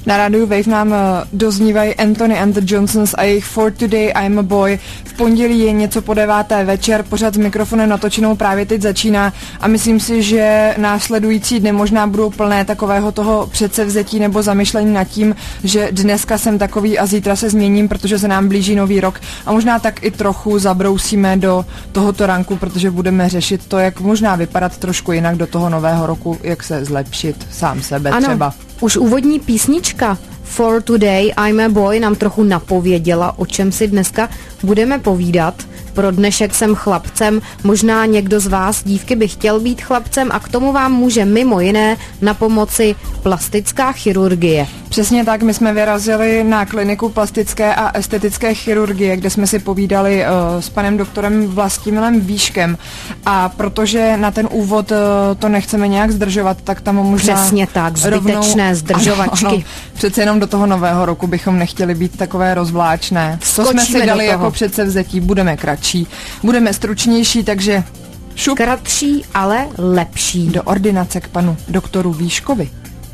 Na rádiu Wave nám doznívají Anthony and the Johnsons a jejich For Today I'm a Boy. V pondělí je něco po 9. večer, pořad s mikrofonem natočenou právě teď začíná a myslím si, že následující dny možná budou plné takového toho předsevzetí nebo zamyšlení nad tím, že dneska jsem takový a zítra se změním, protože se nám blíží nový rok a možná tak i trochu zabrousíme do tohoto ranku, protože budeme řešit to, jak možná vypadat trošku jinak do toho nového roku, jak se zlepšit sám sebe třeba. Už úvodní písnička For Today I'm a Boy nám trochu napověděla, o čem si dneska budeme povídat. Pro dnešek jsem chlapcem, možná někdo z vás, dívky, by chtěl být chlapcem a k tomu vám může mimo jiné na pomoci plastická chirurgie. Přesně tak, my jsme vyrazili na kliniku plastické a estetické chirurgie, kde jsme si povídali s panem doktorem Vlastimilem Výškem a protože na ten úvod to nechceme nějak zdržovat, tak tam možná přesně tak, zbytečné zdržovačky. Ano, přece jenom do toho nového roku bychom nechtěli být takové rozvláčné. To jsme si dali jako předsevzetí, budeme kratší, budeme stručnější, takže šup. Kratší, ale lepší. Do ordinace k panu doktoru Výškovi.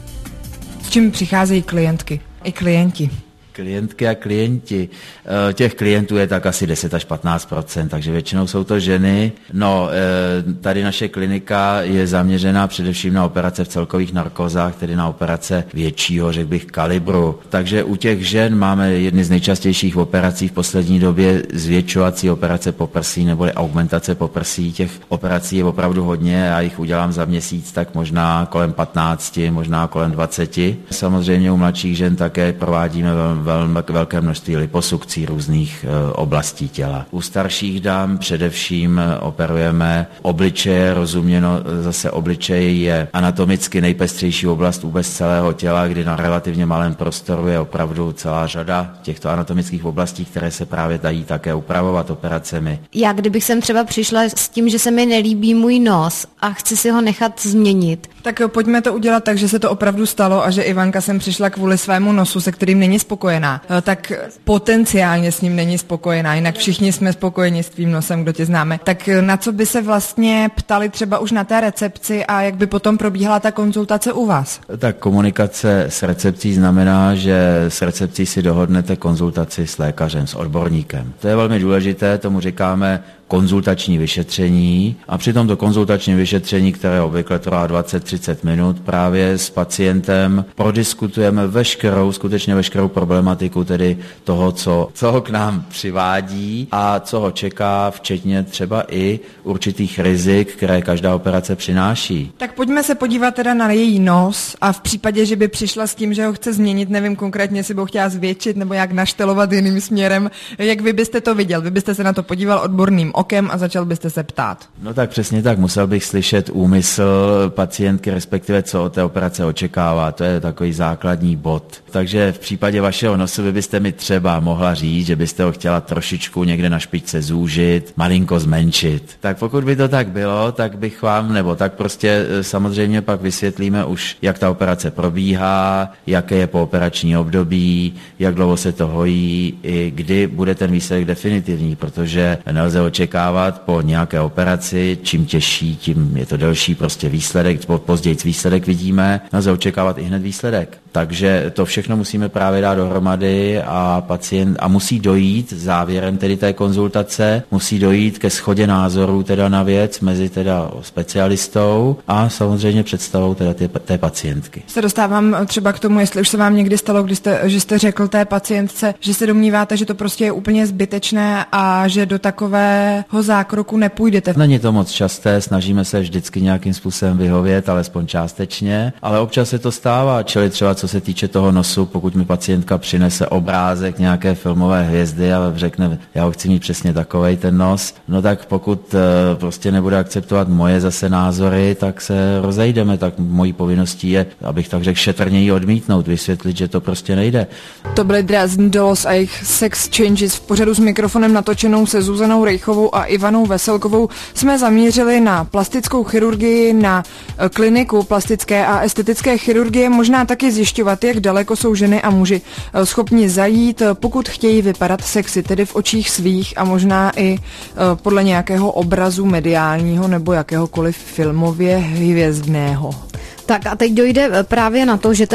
S čím přicházejí klientky i klienti? Klientky a klienti. Těch klientů je tak asi 10 až 15%, takže většinou jsou to ženy. No, tady naše klinika je zaměřená především na operace v celkových narkózách, tedy na operace většího, řekl bych, kalibru. Takže u těch žen máme jedny z nejčastějších operací v poslední době zvětšovací operace poprsí neboli augmentace poprsí. Těch operací je opravdu hodně a jich udělám za měsíc tak možná kolem 15, možná kolem 20. Samozřejmě u mladších žen také provádíme velké množství liposukcí různých oblastí těla. U starších dám především operujeme obličeje, rozuměno zase obličej je anatomicky nejpestřejší oblast vůbec celého těla, kdy na relativně malém prostoru je opravdu celá řada těchto anatomických oblastí, které se právě dají také upravovat operacemi. Já kdybych sem třeba přišla s tím, že se mi nelíbí můj nos a chci si ho nechat změnit. Tak pojďme to udělat tak, že se to opravdu stalo a že Ivanka sem přišla kvůli svému nosu, se kterým není spokojená. Tak potenciálně s ním není spokojená, jinak všichni jsme spokojeni s tvým nosem, kdo tě známe. Tak na co by se vlastně ptali třeba už na té recepci a jak by potom probíhala ta konzultace u vás? Tak komunikace s recepcí znamená, že s recepcí si dohodnete konzultaci s lékařem, s odborníkem. To je velmi důležité, tomu říkáme konzultační vyšetření a při tomto konzultačním vyšetření, které obvykle trvá 20-30 minut, právě s pacientem prodiskutujeme skutečně veškerou problematiku, tedy toho, co ho k nám přivádí a co ho čeká, včetně třeba i určitých rizik, které každá operace přináší. Tak pojďme se podívat teda na její nos a v případě, že by přišla s tím, že ho chce změnit, nevím konkrétně, jestli by ho chtěla zvětšit nebo jak naštelovat jiným směrem, jak vy byste to viděl? Vy byste se na to podíval odborným okem a začal byste se ptát. No tak přesně tak, musel bych slyšet úmysl pacientky, respektive co od té operace očekává, to je takový základní bod. Takže v případě vašeho nosu vy byste mi třeba mohla říct, že byste ho chtěla trošičku někde na špičce zúžit, malinko zmenšit. Tak pokud by to tak bylo, tak bych vám, nebo tak prostě samozřejmě pak vysvětlíme už, jak ta operace probíhá, jaké je pooperační období, jak dlouho se to hojí, i kdy bude ten výsledek definitivní, protože nelze očekávat po nějaké operaci, čím těžší, tím je to delší prostě výsledek, později výsledek vidíme, nelze očekávat i hned výsledek. Takže to všechno musíme právě dát dohromady a pacient a musí dojít závěrem tedy té konzultace, musí dojít ke shodě názorů teda na věc mezi teda specialistou a samozřejmě představou teda té pacientky. Se dostávám třeba k tomu, jestli už se vám někdy stalo, že jste řekl té pacientce, že se domníváte, že to prostě je úplně zbytečné a že do takového zákroku nepůjdete. Není to moc časté, snažíme se vždycky nějakým způsobem vyhovět, alespoň částečně, ale občas se to stává, čili třeba co se týče toho nosu, pokud mi pacientka přinese obrázek nějaké filmové hvězdy a řekne, já ho chci mít přesně takovej ten nos, no tak pokud prostě nebude akceptovat moje zase názory, tak se rozejdeme, tak mojí povinností je, abych tak řekl, šetrněji odmítnout, vysvětlit, že to prostě nejde. To byly Dresden Dolls a jejich Sex Changes. V pořadu s mikrofonem natočenou se Zuzanou Rejchovou a Ivanou Veselkovou jsme zamířili na plastickou chirurgii, na kliniku plastické a estetické chirurgie, možná taky zjišťovat, jak daleko jsou ženy a muži schopni zajít, pokud chtějí vypadat sexy, tedy v očích svých a možná i podle nějakého obrazu mediálního nebo jakéhokoliv filmově hvězdného. Tak a teď dojde právě na to, že ten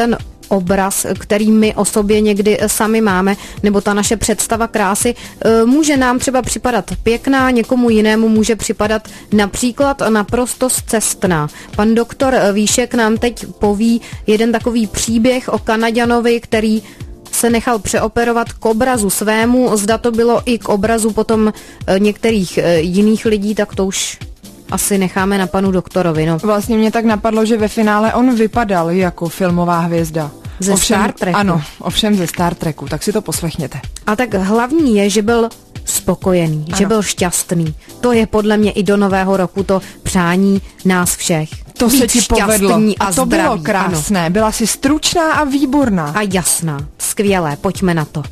obraz, který my o sobě někdy sami máme, nebo ta naše představa krásy může nám třeba připadat pěkná, někomu jinému může připadat například naprosto scestná. Pan doktor Víšek nám teď poví jeden takový příběh o Kanaďanovi, který se nechal přeoperovat k obrazu svému, zda to bylo i k obrazu potom některých jiných lidí, tak to už asi necháme na panu doktorovi. No. Vlastně mě tak napadlo, že ve finále on vypadal jako filmová hvězda. Ze Star Treku. Ano, ovšem ze Star Treku, tak si to poslechněte. A tak hlavní je, že byl spokojený, ano. Že byl šťastný. To je podle mě i do nového roku to přání nás všech. To se ti povedlo. A to zdraví, bylo krásné. Ano. Byla si stručná a výborná. A jasná. Skvělé, pojďme na to.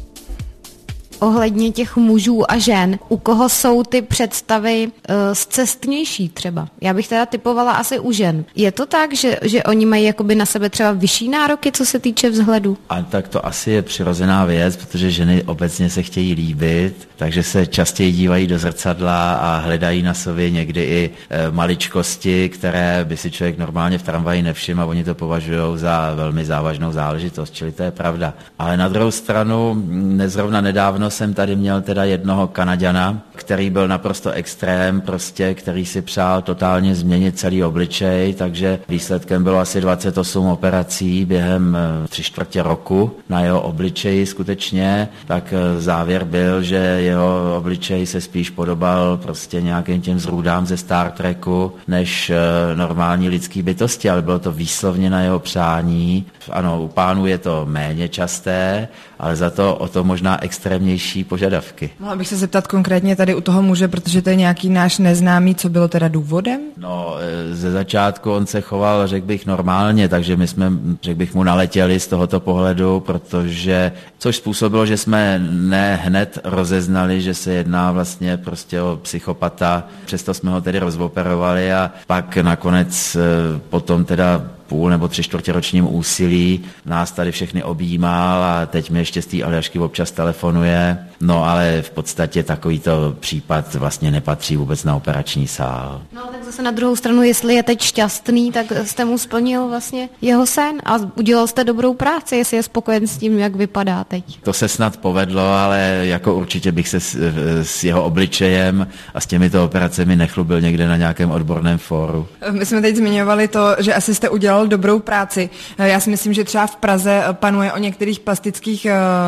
Ohledně těch mužů a žen, u koho jsou ty představy scestnější třeba? Já bych teda typovala asi u žen. Je to tak, že oni mají jakoby na sebe třeba vyšší nároky, co se týče vzhledu? A tak to asi je přirozená věc, protože ženy obecně se chtějí líbit, takže se častěji dívají do zrcadla a hledají na sobě někdy i maličkosti, které by si člověk normálně v tramvaji nevšiml a oni to považují za velmi závažnou záležitost, čili to je pravda. Ale na druhou stranu, nezrovna nedávno jsem tady měl teda jednoho Kanaďana, který byl naprosto extrém, prostě, který si přál totálně změnit celý obličej, takže výsledkem bylo asi 28 operací během 3/4 roku na jeho obličeji skutečně, tak závěr byl, že jeho obličej se spíš podobal prostě nějakým těm zrůdám ze Star Treku, než normální lidský bytosti, ale bylo to výslovně na jeho přání. Ano, u pánů je to méně časté, ale za to o to možná extrémnější požadavky. Mohla bych se zeptat konkrétně tady u toho muže, protože to je nějaký náš neznámý, co bylo teda důvodem? No, ze začátku on se choval, řekl bych, normálně, takže my jsme, řekl bych, mu naletěli z tohoto pohledu, protože, což způsobilo, že jsme ne hned rozeznali, že se jedná vlastně prostě o psychopata, přesto jsme ho tedy rozoperovali a pak nakonec potom teda 5 nebo 3/4 ročním úsilí nás tady všechny objímal a teď mi ještě z té Aljašky občas telefonuje. No ale v podstatě takovýto případ vlastně nepatří vůbec na operační sál. No tak zase na druhou stranu, jestli je teď šťastný, tak jste mu splnil vlastně jeho sen a udělal jste dobrou práci, jestli je spokojen s tím, jak vypadá teď. To se snad povedlo, ale jako určitě bych se s jeho obličejem a s těmito operacemi nechlubil někde na nějakém odborném fóru. My jsme teď zmiňovali to, že asi jste udělal dobrou práci. Já si myslím, že třeba v Praze panuje o některých plastických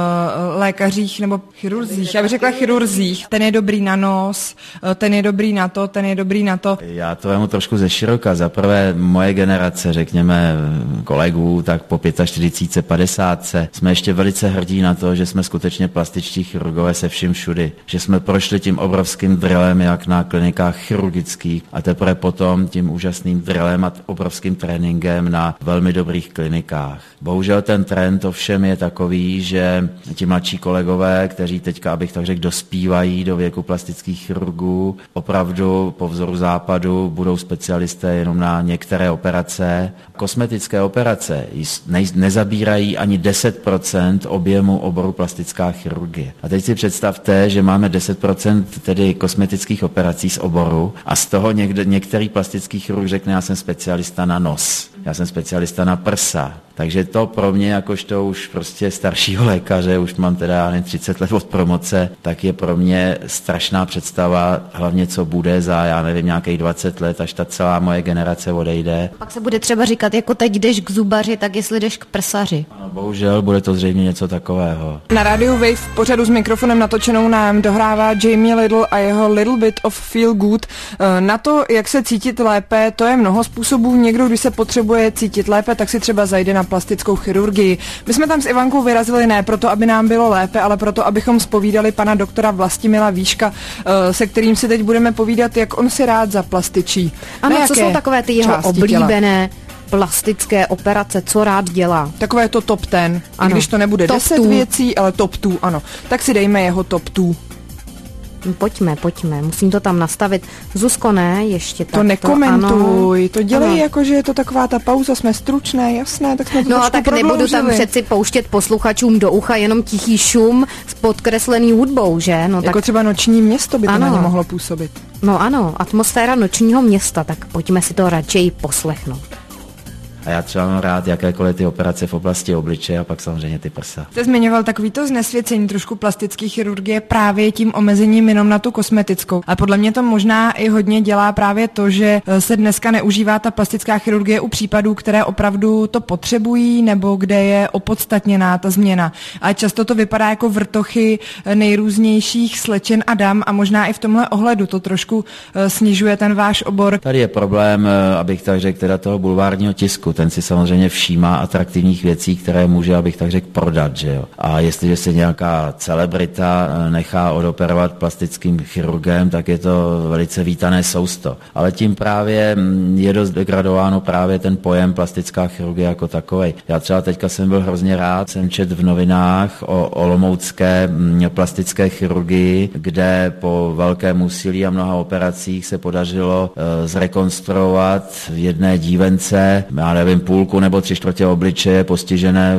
lékařích nebo chirurzích. Já bych řekla chirurzích. Ten je dobrý na nos, ten je dobrý na to, ten je dobrý na to. Já to vemu trošku ze široka. Zaprvé moje generace, řekněme kolegů, tak po 45, 50 jsme ještě velice hrdí na to, že jsme skutečně plastičtí chirurgové se vším všudy. Že jsme prošli tím obrovským drillem jak na klinikách chirurgických a teprve potom tím úžasným drillem a obrovským tréninkem na velmi dobrých klinikách. Bohužel ten trend ovšem je takový, že ti mladší kolegové, kteří teďka, abych tak řekl, dospívají do věku plastických chirurgů, opravdu po vzoru západu budou specialisté jenom na některé operace. Kosmetické operace nezabírají ani 10% objemu oboru plastická chirurgie. A teď si představte, že máme 10% tedy kosmetických operací z oboru a z toho některý plastický chirurg řekne, já jsem specialista na nos, já jsem specialista na prsa. Takže to pro mě, jakožto už prostě staršího lékaře, už mám teda 30 let od promoce, tak je pro mě strašná představa, hlavně co bude za, já nevím, nějakých 20 let, až ta celá moje generace odejde. Pak se bude třeba říkat, jako teď jdeš k zubaři, tak jestli jdeš k prsaři. Ano, bohužel bude to zřejmě něco takového. Na rádiu Wave v pořadu s mikrofonem natočenou nám dohrává Jamie Lidl a jeho Little Bit of Feel Good. Na to, jak se cítit lépe, to je mnoho způsobů. Někdo, když se potřebuje cítit lépe, tak si třeba zajde na plastickou chirurgii. My jsme tam s Ivankou vyrazili ne proto, aby nám bylo lépe, ale proto, abychom zpovídali pana doktora Vlastimila Víška, se kterým si teď budeme povídat, jak on si rád zaplastičí. Ano, co jsou takové ty jeho oblíbené plastické operace, co rád dělá? Takové to top 10. I když to nebude top 10 věcí, ale top 2, ano. Tak si dejme jeho top 2. Pojďme, musím to tam nastavit. Zuzko, ne, ještě tak. To nekomentuj, ano. To dělej jako, že je to taková ta pauza, jsme stručné, jasné, tak jsme to no a tak prodloužili. Nebudu tam přeci pouštět posluchačům do ucha jenom tichý šum s podkreslený hudbou, že? No, jako tak... třeba Noční město by to na ně mohlo působit. No ano, atmosféra Nočního města, tak pojďme si to radši poslechnout. A já třeba mám rád jakékoliv ty operace v oblasti obličeje a pak samozřejmě ty prsa. Jste zmiňoval takovýto znesvěcení trošku plastické chirurgie právě tím omezením jenom na tu kosmetickou. A podle mě to možná i hodně dělá právě to, že se dneska neužívá ta plastická chirurgie u případů, které opravdu to potřebují nebo kde je opodstatněná ta změna. A často to vypadá jako vrtochy nejrůznějších slečen a dam a možná i v tomhle ohledu to trošku snižuje ten váš obor. Tady je problém, abych tak řekl, teda toho bulvárního tisku. Ten si samozřejmě všímá atraktivních věcí, které může, abych tak řekl, prodat, že jo. A jestliže se nějaká celebrita nechá odoperovat plastickým chirurgem, tak je to velice vítané sousto. Ale tím právě je dost degradováno právě ten pojem plastická chirurgie jako takovej. Já třeba teďka jsem byl hrozně rád, jsem četl v novinách o olomoucké plastické chirurgii, kde po velkém úsilí a mnoha operacích se podařilo zrekonstruovat v jedné dívence, já nevím, půlku nebo 3/4 obličeje postižené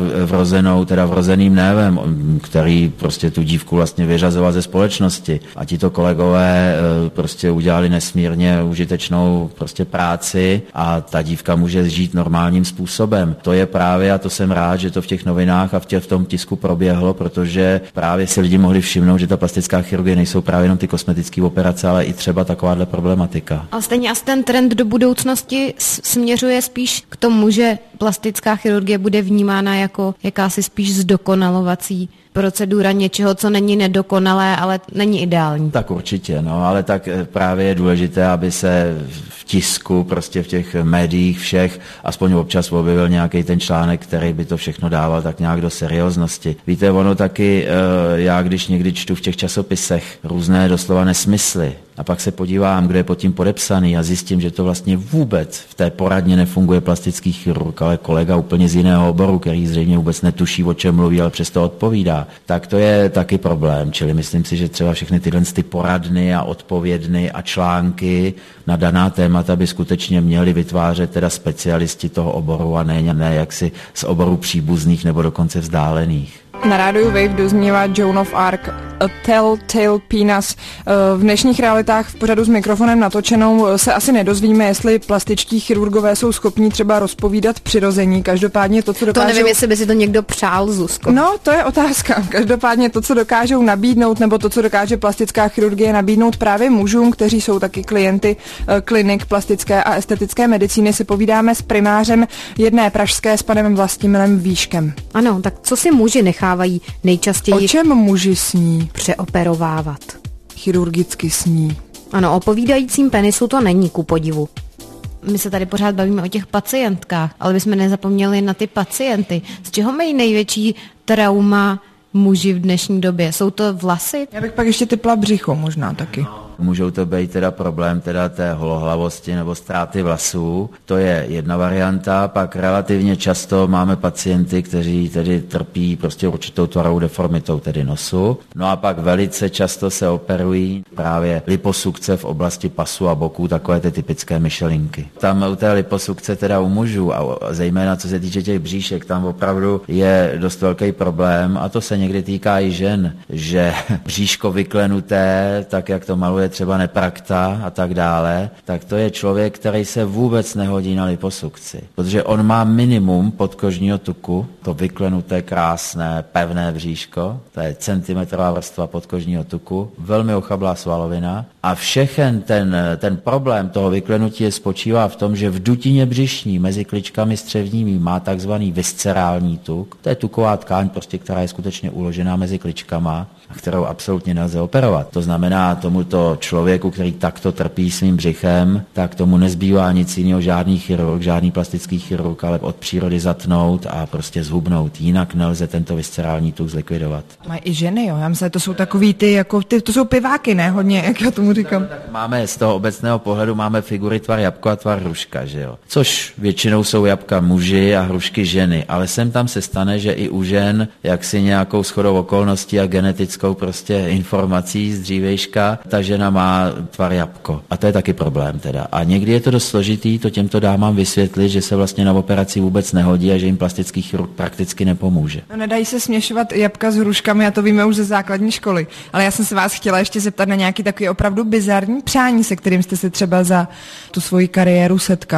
vrozeným névem, který prostě tu dívku vlastně vyřazoval ze společnosti. A tito kolegové prostě udělali nesmírně užitečnou prostě práci a ta dívka může žít normálním způsobem. To je právě, a to jsem rád, že to v těch novinách a v tom tisku proběhlo, protože právě si lidi mohli všimnout, že ta plastická chirurgie nejsou právě jenom ty kosmetické operace, ale i třeba takováhle problematika. A stejně asi ten trend do budoucnosti směřuje spíš k tomu, že plastická chirurgie bude vnímána jako jakási spíš zdokonalovací procedura něčeho, co není nedokonalé, ale není ideální. Tak určitě, no, ale tak právě je důležité, aby se v tisku, prostě v těch médiích všech, aspoň občas objevil nějaký ten článek, který by to všechno dával tak nějak do serióznosti. Víte, ono taky, já když někdy čtu v těch časopisech různé doslova nesmysly, a pak se podívám, kdo je pod tím podepsaný a zjistím, že to vlastně vůbec v té poradně nefunguje plastický chirurg, ale kolega úplně z jiného oboru, který zřejmě vůbec netuší, o čem mluví, ale přesto odpovídá. Tak to je taky problém. Čili myslím si, že třeba všechny tyhle ty poradny a odpovědny a články na daná témata by skutečně měli vytvářet teda specialisti toho oboru a ne jaksi z oboru příbuzných nebo dokonce vzdálených. Na rádiu Wave doznívá Joan of Arc, A Telltale Penis. V dnešních realitách v pořadu s mikrofonem natočenou se asi nedozvíme, jestli plastičtí chirurgové jsou schopní třeba rozpovídat přirození. Každopádně to, co dokážou... To nevím, jestli by si to někdo přál, Zuzko. No, to je otázka. Každopádně to, co dokážou nabídnout, nebo to, co dokáže plastická chirurgie nabídnout právě mužům, kteří jsou taky klienty klinik plastické a estetické medicíny, si povídáme s primářem jedné pražské s panem Vlastimilem Výškem. Ano, tak co si muži nechávají nejčastěji... O čem muži sní? Přeoperovávat. Chirurgicky sní. Ano, o povídajícím penisu to není ku podivu. My se tady pořád bavíme o těch pacientkách, ale bychom nezapomněli na ty pacienty. Z čeho mají největší trauma muži v dnešní době? Jsou to vlasy? Já bych pak ještě typla břicho možná taky. Můžou to být teda problém teda té holohlavosti nebo ztráty vlasů. To je jedna varianta. Pak relativně často máme pacienty, kteří tedy trpí prostě určitou tvarovou deformitou, tedy nosu. No a pak velice často se operují právě liposukce v oblasti pasu a boků, takové ty typické myšelinky. Tam u té liposukce teda u mužů a zejména co se týče těch bříšek, tam opravdu je dost velký problém a to se někdy týká i žen, že bříško vyklenuté, tak jak to maluje třeba Neprakta a tak dále, tak to je člověk, který se vůbec nehodí na liposukci. Protože on má minimum podkožního tuku, to vyklenuté, krásné, pevné bříško, to je centimetrová vrstva podkožního tuku, velmi ochablá svalovina a všechen ten problém toho vyklenutí spočívá v tom, že v dutině břišní mezi kličkami střevními má takzvaný viscerální tuk. To je tuková tkáň, prostě, která je skutečně uložená mezi kličkama a kterou absolutně nelze operovat. To znamená tomuto člověku, který takto trpí svým břichem, tak tomu nezbývá nic jiného, žádný chirurg, žádný plastický chirurg, ale od přírody zatnout a prostě zhubnout. Jinak nelze tento viscerální tuk zlikvidovat. Mají i ženy, jo. Já myslím, to jsou takový to jsou piváky, ne? Hodně, jak já tomu říkám. Tak máme z toho obecného pohledu máme figury tvar jabko a tvar hruška, že jo. Což většinou jsou jabka muži a hrušky ženy, ale sem tam se stane, že i u žen, jak si nějakou shodou okolností a genetickou prostě informací z dřívejška, ta žena má tvar jabko. A to je taky problém teda. A někdy je to dost složitý to těmto dámám vysvětlit, že se vlastně na operaci vůbec nehodí a že jim plastický chirurg prakticky nepomůže. No, nedají se směšovat jabka s hruškami, a to víme už ze základní školy. Ale já jsem se vás chtěla ještě zeptat na nějaký takový opravdu bizarní přání, se kterým jste se třeba za tu svoji kariéru setkal.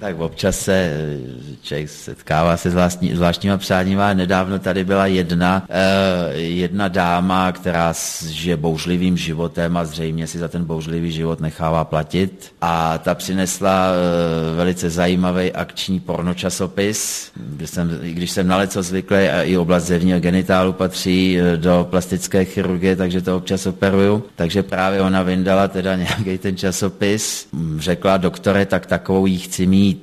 Tak občas se člověk setkává se zvláštníma přáníma. Nedávno tady byla jedna dáma, která žije bouřlivým životem a zřejmě si za ten bouřlivý život nechává platit. A ta přinesla velice zajímavý akční pornočasopis. Když jsem na leco zvyklý a i oblast zevního genitálu patří do plastické chirurgie, takže to občas operuju. Takže právě ona vyndala teda nějaký ten časopis. Řekla: doktore, tak takovou jí chci mít.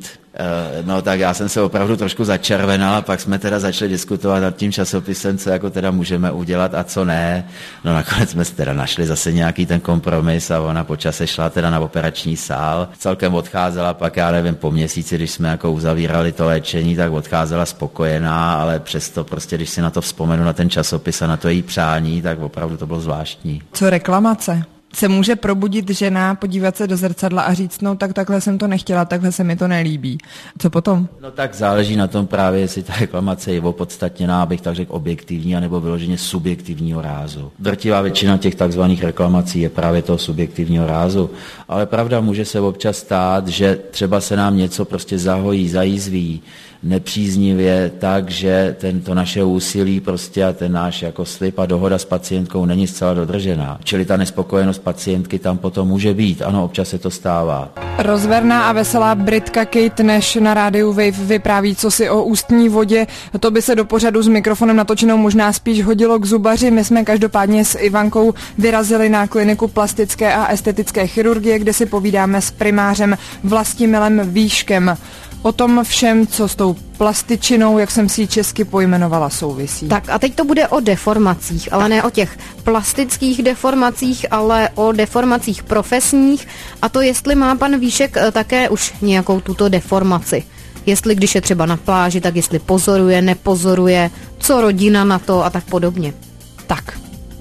No tak já jsem se opravdu trošku začervenal a pak jsme teda začali diskutovat nad tím časopisem, co jako teda můžeme udělat a co ne. No nakonec jsme teda našli zase nějaký ten kompromis a ona po čase šla teda na operační sál. Celkem odcházela pak, já nevím, po měsíci, když jsme jako uzavírali to léčení, tak odcházela spokojená, ale přesto prostě, když si na to vzpomenu, na ten časopis a na to její přání, tak opravdu to bylo zvláštní. Co reklamace? Se může probudit žena, podívat se do zrcadla a říct: no tak takhle jsem to nechtěla, takhle se mi to nelíbí. Co potom? No tak záleží na tom právě, jestli ta reklamace je opodstatněná, abych tak řekl, objektivní, anebo vyloženě subjektivního rázu. Drtivá většina těch takzvaných reklamací je právě toho subjektivního rázu, ale pravda, může se občas stát, že třeba se nám něco prostě zahojí, zajízví nepříznivě, takže to naše úsilí prostě a ten náš jako slib a dohoda s pacientkou není zcela dodržená. Čili ta nespokojenost pacientky tam potom může být. Ano, občas se to stává. Rozverná a veselá Britka Kate Nash na rádiu Wave vypráví cosi o ústní vodě. To by se do pořadu s mikrofonem natočenou možná spíš hodilo k zubaři. My jsme každopádně s Ivankou vyrazili na kliniku plastické a estetické chirurgie, kde si povídáme s primářem Vlastimilem Výškem. O tom všem, co s tou plastičinou, jak jsem si ji česky pojmenovala, souvisí. Tak a teď to bude o deformacích, ale ne o těch plastických deformacích, ale o deformacích profesních, a to jestli má pan Výšek také už nějakou tuto deformaci. Jestli když je třeba na pláži, tak jestli pozoruje, nepozoruje, co rodina na to a tak podobně. Tak.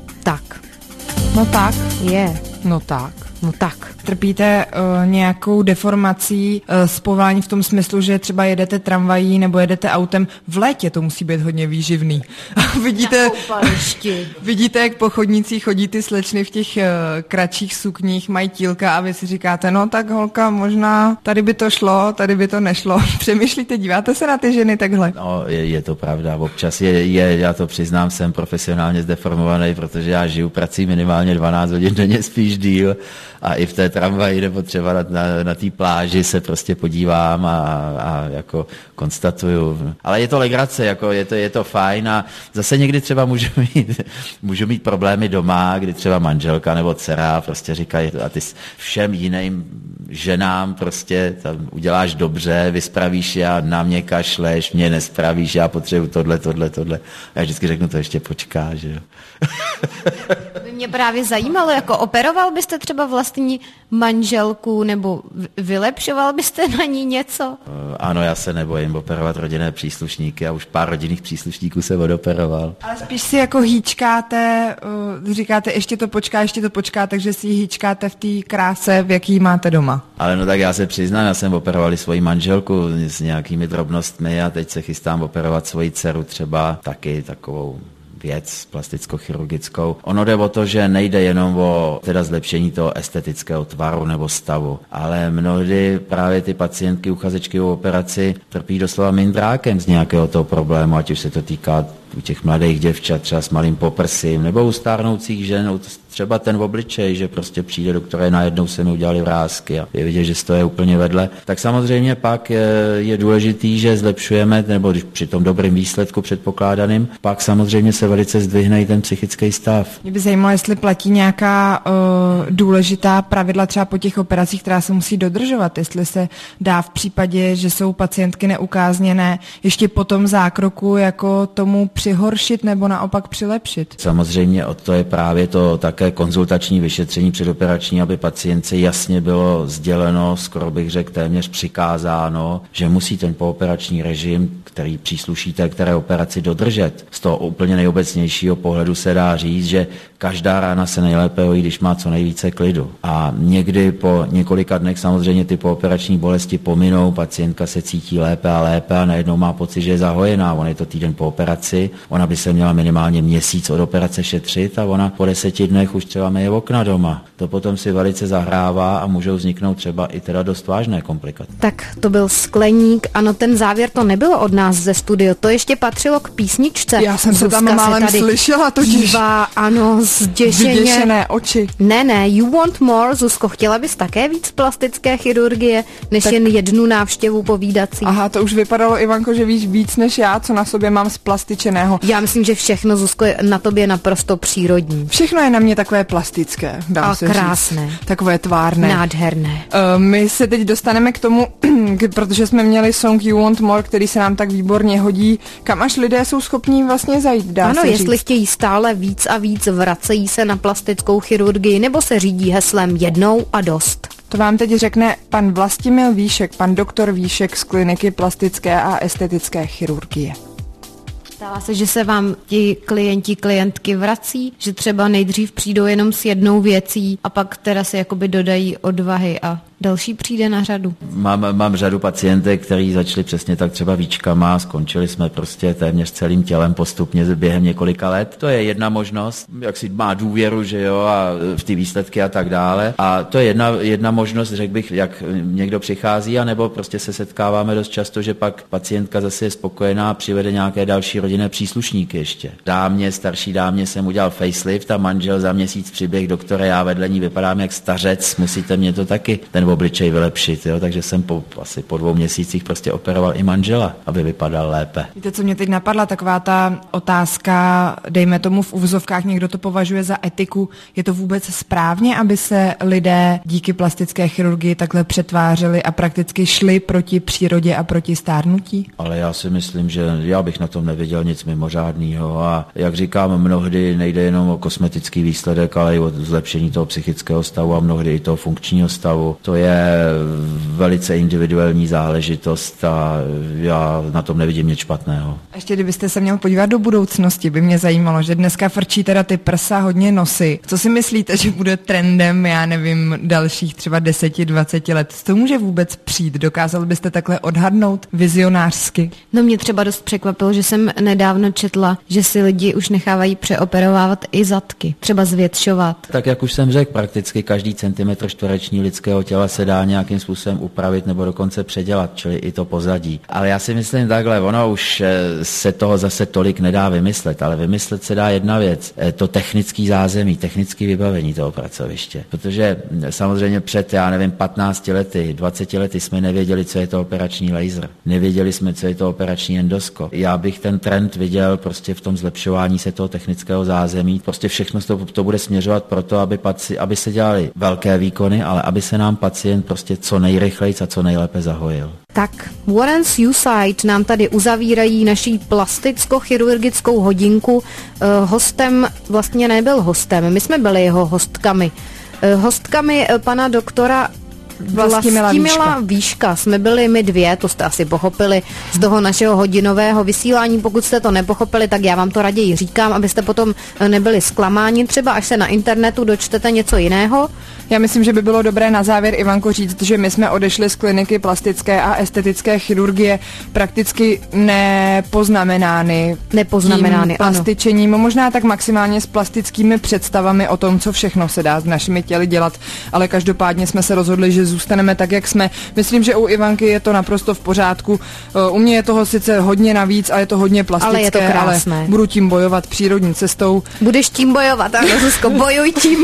No tak. Je. No tak. No tak. Trpíte nějakou deformací z povolání v tom smyslu, že třeba jedete tramvají nebo jedete autem, v létě to musí být hodně výživný. Vidíte, jak po chodnicích chodí ty slečny v těch kratších sukních, mají tílka a vy si říkáte: no tak holka, možná tady by to šlo, tady by to nešlo. Přemýšlíte, díváte se na ty ženy takhle? No, je to pravda. Občas já to přiznám, jsem profesionálně zdeformovaný, protože já žiju prací minimálně 12 hodin denně, spíš díl. A i v té tramvaji nebo třeba na té pláži se prostě podívám a jako konstatuju. Ale je to legrace, jako je to fajn a zase někdy třeba můžu mít problémy doma, kdy třeba manželka nebo dcera prostě říkají: a ty všem jiným ženám prostě tam uděláš dobře, vyspravíš je a na mě kašleš, mě nespravíš, já potřebuji tohle. A já vždycky řeknu: to ještě počká, že jo. By mě právě zajímalo, jako operoval byste třeba vlastní manželku nebo vylepšoval byste na ní něco? Ano, já se nebojím operovat rodinné příslušníky a už pár rodinných příslušníků se odoperoval. Ale spíš si jako hýčkáte, říkáte ještě to počká, takže si hýčkáte v té kráse, v jaký máte doma. Ale no tak já se přiznám, já jsem operoval svoji manželku s nějakými drobnostmi a teď se chystám operovat svoji dceru třeba taky takovou věc plasticko-chirurgickou. Ono jde o to, že nejde jenom o teda zlepšení toho estetického tvaru nebo stavu, ale mnohdy právě ty pacientky, uchazečky o operaci trpí doslova mindrákem z nějakého toho problému, ať už se to týká u těch mladých děvčat třeba s malým poprsím, nebo u stárnoucích žen, třeba ten obličej, že prostě přijde do které najednou se mi udělali vrásky a je vidět, že to je úplně vedle. Tak samozřejmě pak je důležitý, že zlepšujeme, nebo při tom dobrým výsledku předpokládaným, pak samozřejmě se velice zdvihne i ten psychický stav. Mě by zajímalo, jestli platí nějaká důležitá pravidla třeba po těch operacích, která se musí dodržovat, jestli se dá v případě, že jsou pacientky neukázněné, ještě po tom zákroku jako tomu přihoršit nebo naopak přilepšit. Samozřejmě od to je právě to také konzultační vyšetření předoperační, aby pacientce jasně bylo sděleno, skoro bych řekl téměř přikázáno, že musí ten pooperační režim, který přísluší té které operaci, dodržet. Z toho úplně nejobecnějšího pohledu se dá říct, že každá rána se nejlépe hojí, když má co nejvíce klidu. A někdy po několika dnech samozřejmě ty pooperační bolesti pominou, pacientka se cítí lépe a najednou má pocit, že je zahojená. On je to týden po operaci chirurgii. Ona by se měla minimálně měsíc od operace šetřit a ona po 10 dnech už třeba myje okna doma. To potom si velice zahrává a můžou vzniknout třeba i teda dost vážné komplikace. Tak to byl Skleník, ano, ten závěr to nebylo od nás ze studio, to ještě patřilo k písničce. Já jsem se tam málem slyšela totiž. Dívá, ano, zděšeně. Vyděšené oči. Ne, you want more, Zuzko, chtěla bys také víc plastické chirurgie, než tak jen jednu návštěvu povídací? Aha, to už vypadalo, Ivanko, že víš víc než já, co na sobě mám splastičeného. Já myslím, že všechno, Zuzko, je na tobě naprosto přírodní. Všechno je na mě takové plastické, dám se krásné. Říct. Takové tvárné. Nádherné. My se teď dostaneme k tomu, protože jsme měli song You Want More, který se nám tak výborně hodí, kam až lidé jsou schopní vlastně zajít, dá ano, se jestli říct. chtějí stále víc a víc, vracejí se na plastickou chirurgii, nebo se řídí heslem jednou a dost. To vám teď řekne pan Vlastimil Víšek, pan doktor Víšek z kliniky plastické a estetické chirurgie. Stává se, že se vám ti klientky vrací, že třeba nejdřív přijdou jenom s jednou věcí a pak teda si jakoby dodají odvahy a další přijde na řadu. Mám řadu pacientek, kteří začali přesně tak třeba víčkama, skončili jsme prostě téměř celým tělem postupně během několika let. To je jedna možnost, jak si má důvěru, že jo, a v ty výsledky a tak dále. A to je jedna možnost, řekl bych, jak někdo přichází, anebo prostě se setkáváme dost často, že pak pacientka zase je spokojená a přivede nějaké další rodinné příslušníky ještě. Starší dámě jsem udělal facelift a manžel za měsíc přiběh, doktore, já vedle ní vypadám jak stařec, musíte mě to taky ten obličej vylepšit, jo? Takže jsem asi po 2 měsících prostě operoval i manžela, aby vypadal lépe. Víte, co mě teď napadla, taková ta otázka, dejme tomu v uvozovkách, někdo to považuje za etiku, je to vůbec správně, aby se lidé díky plastické chirurgii takhle přetvářeli a prakticky šli proti přírodě a proti stárnutí? Ale já si myslím, že já bych na tom neviděl nic mimořádného a jak říkám, mnohdy nejde jenom o kosmetický výsledek, ale i o zlepšení toho psychického stavu a mnohdy i toho funkčního stavu. To je velice individuální záležitost a já na tom nevidím nic špatného. Ještě kdybyste se měl podívat do budoucnosti, by mě zajímalo, že dneska frčí teda ty prsa hodně nosy. Co si myslíte, že bude trendem, já nevím, dalších třeba 10-20 let? Co může vůbec přijít? Dokázal byste takhle odhadnout vizionářsky? No mě třeba dost překvapilo, že jsem nedávno četla, že si lidi už nechávají přeoperovávat i zadky, třeba zvětšovat. Tak jak už jsem řekl, prakticky každý centimetr čtvereční lidského těla se dá nějakým způsobem upravit nebo dokonce předělat, čili i to pozadí. Ale já si myslím takhle, ono už se toho zase tolik nedá vymyslet, ale vymyslet se dá jedna věc, to technický zázemí, technické vybavení toho pracoviště. Protože samozřejmě před, 15 lety, 20 lety jsme nevěděli, co je to operační laser. Nevěděli jsme, co je to operační endoskop. Já bych ten trend viděl prostě v tom zlepšování se toho technického zázemí. Prostě všechno to bude směřovat proto, aby se dělali velké výkony, ale aby se nám pacient prostě co nejrychleji a co nejlépe zahojil. Tak, Warren Suicide nám tady uzavírají naší plasticko-chirurgickou hodinku. Hostem vlastně nebyl hostem, my jsme byli jeho hostkami. Hostkami pana doktora Vlastimila Víška jsme byli my dvě, to jste asi pochopili z toho našeho hodinového vysílání. Pokud jste to nepochopili, tak já vám to raději říkám, abyste potom nebyli zklamáni, třeba až se na internetu dočtete něco jiného. Já myslím, že by bylo dobré na závěr, Ivanko, říct, že my jsme odešli z kliniky plastické a estetické chirurgie prakticky nepoznamenány plastičením, možná tak maximálně s plastickými představami o tom, co všechno se dá s našimi těly dělat, ale každopádně jsme se rozhodli, že zůstaneme tak, jak jsme. Myslím, že u Ivanky je to naprosto v pořádku. U mě je toho sice hodně navíc a je to hodně plastické, ale je to krásné. Ale budu tím bojovat přírodní cestou. Budeš tím bojovat, ano, Zuzko, bojuj tím.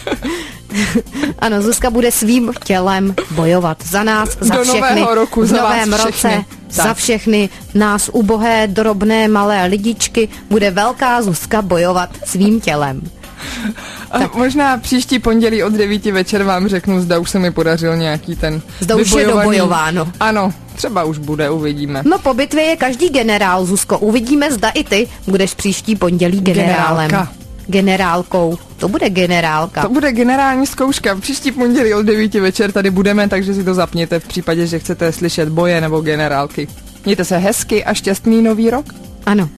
Ano, Zuzka bude svým tělem bojovat za nás, za všechny. Do nového roku, v za novém vás roce, všechny. Za všechny nás ubohé, drobné, malé lidičky bude velká Zuzka bojovat svým tělem. A tak. Možná příští pondělí od 9 večer vám řeknu, zda už se mi podařil nějaký ten zda už je dobojováno. Ano, třeba už bude, uvidíme. No po bitvě je každý generál, Zuzko. Uvidíme, zda i ty budeš příští pondělí generálem. Generálkou. To bude generálka. To bude generální zkouška. Příští pondělí od 9 večer tady budeme, takže si to zapněte v případě, že chcete slyšet boje nebo generálky. Mějte se hezky a šťastný nový rok. Ano,